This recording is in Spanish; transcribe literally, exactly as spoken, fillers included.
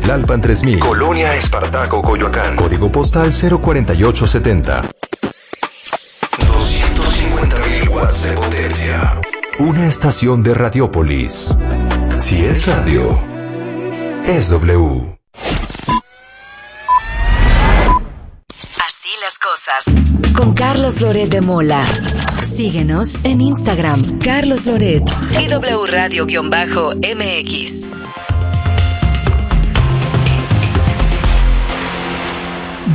Tlalpan tres mil, Colonia Espartaco, Coyoacán. código postal cero cuatro ocho siete cero. doscientos cincuenta mil watts de potencia. Una estación de Radiópolis. Si es radio, es W. Así las cosas. Con Carlos Loret de Mola. Síguenos en Instagram, Carlos Loret y W Radio-M X.